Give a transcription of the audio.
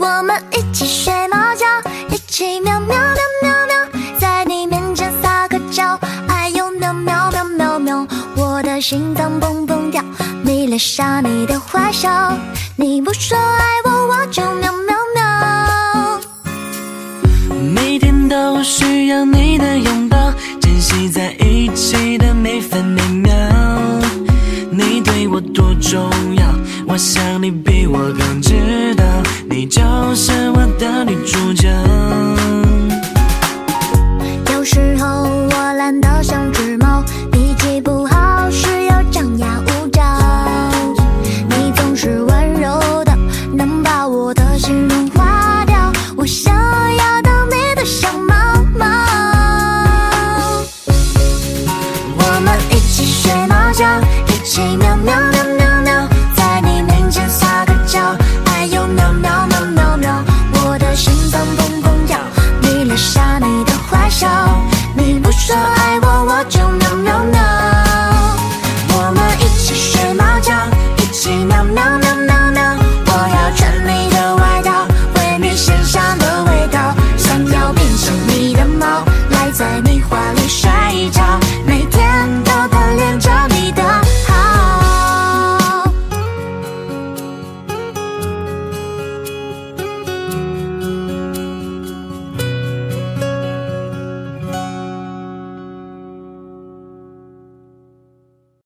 我们一起睡猫觉，一起喵喵喵喵喵，在你面前撒个娇，哎呦喵喵喵喵喵，我的心脏蹦蹦跳，迷恋上你的坏笑，你不说爱我，我就喵喵喵。 每天都需要你的拥抱，珍惜在一起的每分每秒。你对我多重要，我想你比我更知道，你就是我的女主角。 有时候我懒得像只猫，脾气不好时又张牙舞爪，你总是温柔的，能把我的心融化掉，我想要当你的小猫猫。我们一起睡猫觉，一起喵喵喵喵喵，在你面前撒个娇，哎呦喵喵喵喵喵，我的心脏蹦蹦跳，迷恋上